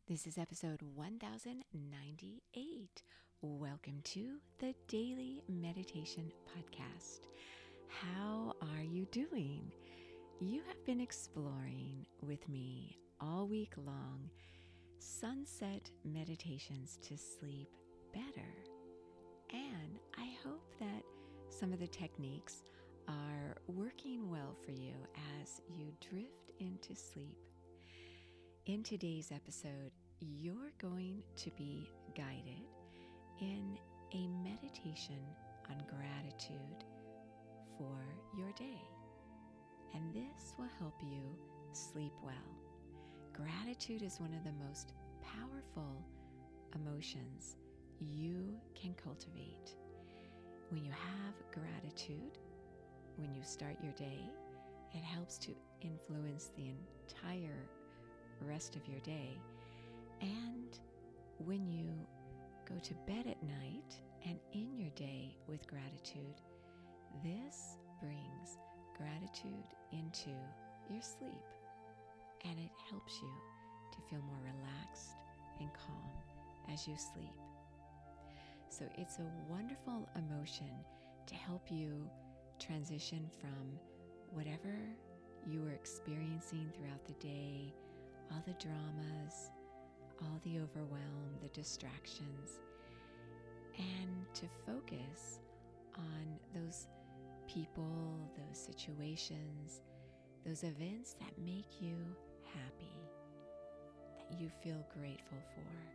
This is episode 1098. Welcome to the Daily Meditation Podcast. How are you doing? You have been exploring with me all week long sunset meditations to sleep better. And I hope that some of the techniques are working well for you as you drift into sleep. In today's episode, you're going to be guided in a meditation on gratitude for your day. And this will help you sleep well. Gratitude is one of the most powerful emotions you can cultivate. When you have gratitude, when you start your day, it helps to influence the entire rest of your day. And when you go to bed at night and in your day with gratitude, this brings gratitude into your sleep, and it helps you to feel more relaxed and calm as you sleep. So it's a wonderful emotion to help you transition from whatever you were experiencing throughout the day, all the dramas, all the overwhelm, the distractions, and to focus on those people, those situations, those events that make you happy, that you feel grateful for.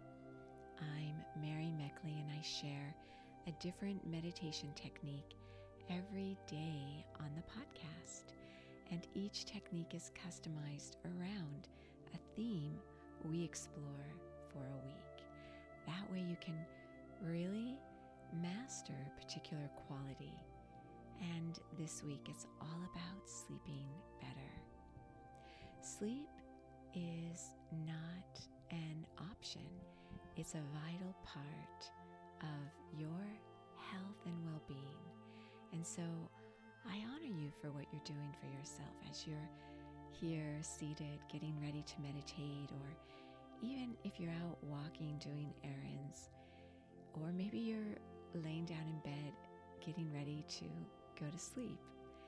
I'm Mary Meckley, and I share a different meditation technique every day on the podcast. And each technique is customized around a theme we explore for a week. That way you can really master a particular quality. And this week it's all about sleeping better. Sleep is not an option. It's a vital part of your health and well-being. And so I honor you for what you're doing for yourself as you're here seated, getting ready to meditate, or even if you're out walking, doing errands, or maybe you're laying down in bed, getting ready to go to sleep.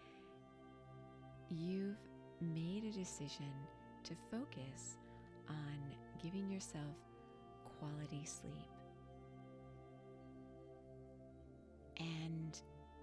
You've made a decision to focus on giving yourself quality sleep. And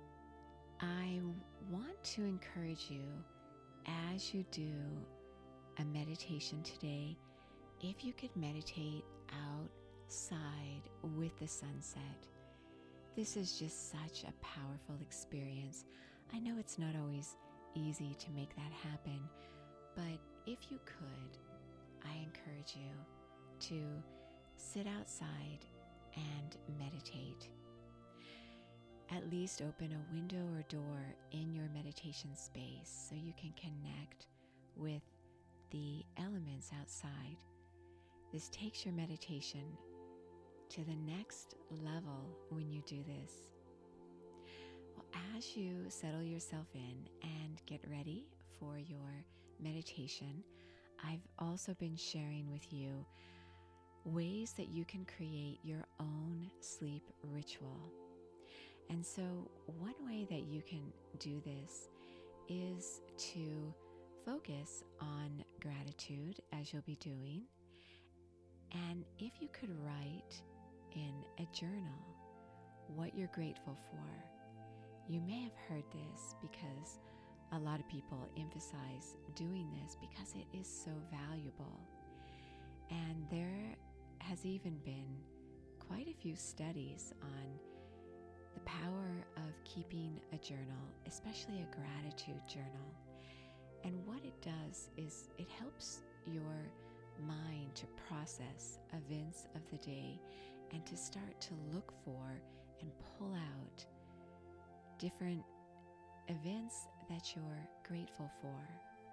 I want to encourage you, as you do a meditation today, if you could meditate outside with the sunset. This is just such a powerful experience. I know it's not always easy to make that happen, but if you could, I encourage you to sit outside and meditate. At least open a window or door in your meditation space so you can connect with the elements outside. This takes your meditation to the next level when you do this. Well, as you settle yourself in and get ready for your meditation, I've also been sharing with you ways that you can create your own sleep ritual. And so one way that you can do this is to focus on gratitude, as you'll be doing. And if you could write in a journal what you're grateful for. You may have heard this because a lot of people emphasize doing this because it is so valuable. And there has even been quite a few studies on the power of keeping a journal, especially a gratitude journal. And what it does is it helps your mind to process events of the day and to start to look for and pull out different events that you're grateful for.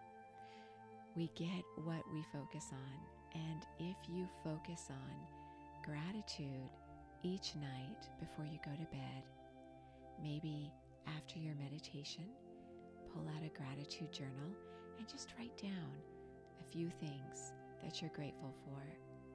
We get what we focus on, and if you focus on gratitude each night before you go to bed, maybe after your meditation, pull out a gratitude journal and just write down a few things that you're grateful for.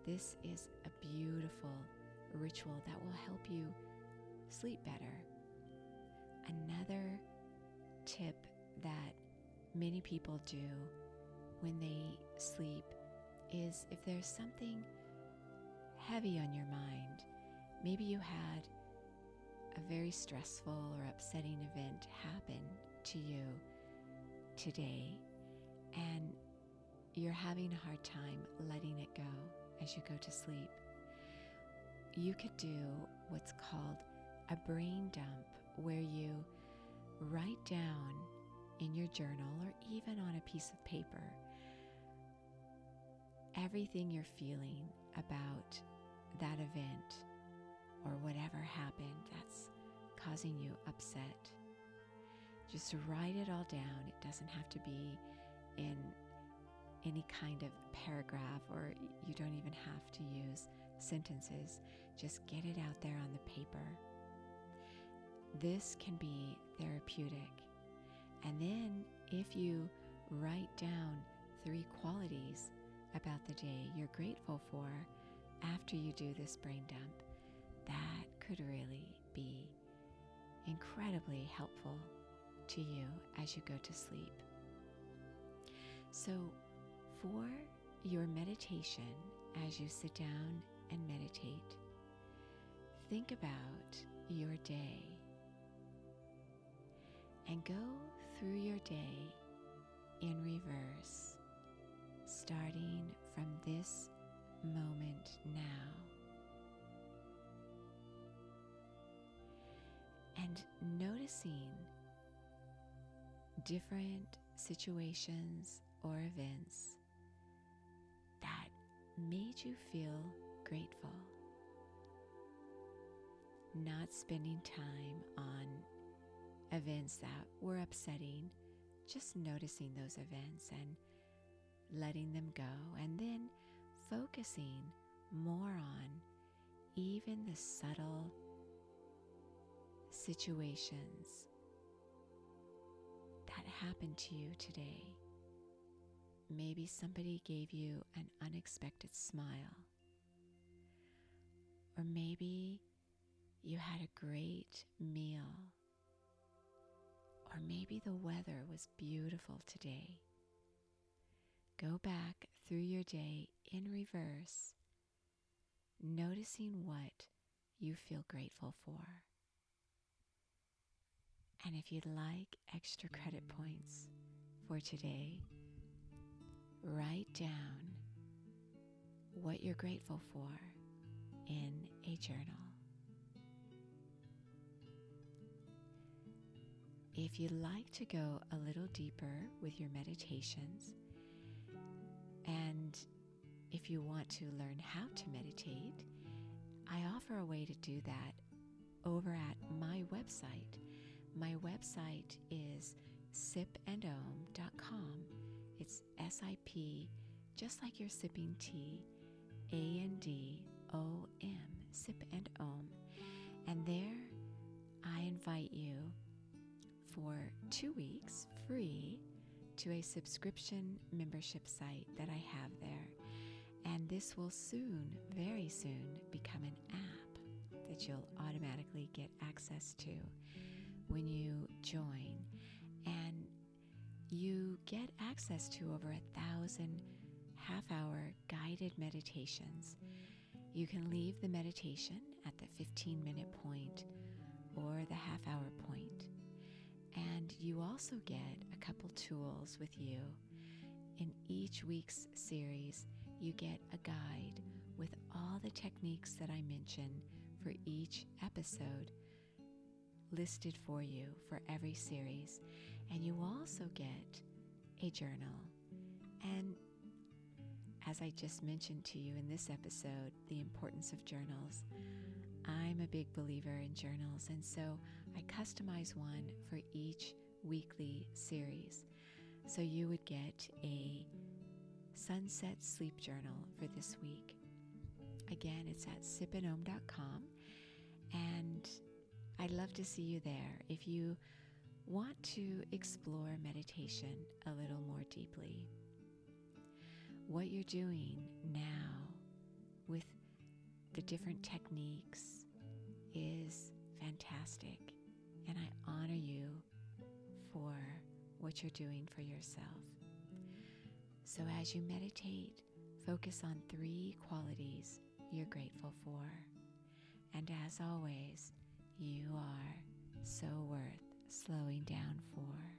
this is a beautiful ritual that will help you sleep better. Another tip that many people do when they sleep is if there's something heavy on your mind, maybe you had a very stressful or upsetting event happen to you today, and you're having a hard time letting it go as you go to sleep, you could do what's called a brain dump, where you write down in your journal or even on a piece of paper everything you're feeling about that event or whatever happened that's causing you upset. Just write it all down. It doesn't have to be in any kind of paragraph, or you don't even have to use sentences. Just get it out there on the paper. This can be therapeutic. And then if you write down 3 qualities about the day you're grateful for after you do this brain dump, that could really be incredibly helpful to you as you go to sleep. So for your meditation, as you sit down and meditate, think about your day and go through your day in reverse, starting from this moment now. And noticing different situations or events that made you feel grateful. Not spending time on events that were upsetting, just noticing those events and letting them go, and then focusing more on even the subtle situations that happened to you today. Maybe somebody gave you an unexpected smile, or maybe you had a great meal, or maybe the weather was beautiful today. Go back through your day in reverse, noticing what you feel grateful for. And if you'd like extra credit points for today, write down what you're grateful for in a journal. If you'd like to go a little deeper with your meditations, and if you want to learn how to meditate, I offer a way to do that over at my website. My website is sipandom.com. It's S-I-P, just like you're sipping tea, A-N-D-O-M, Sip and Om. And there I invite you for 2 weeks free to a subscription membership site that I have there. And this will soon, very soon, become an app that you'll automatically get access to when you join. And you get access to over 1,000 half-hour guided meditations. You can leave the meditation at the 15-minute point or the half-hour point. And you also get a couple tools with you. In each week's series, you get a guide with all the techniques that I mention for each episode listed for you for every series. And you also get a journal. And as I just mentioned to you in this episode, the importance of journals, I'm a big believer in journals, and so I customize one for each weekly series. So you would get a sunset sleep journal for this week. Again, it's at sipandom.com, and I'd love to see you there if you want to explore meditation a little more deeply. What you're doing now with the different techniques is fantastic. And I honor you for what you're doing for yourself. So as you meditate, focus on 3 qualities you're grateful for. And as always, you are so worth slowing down for.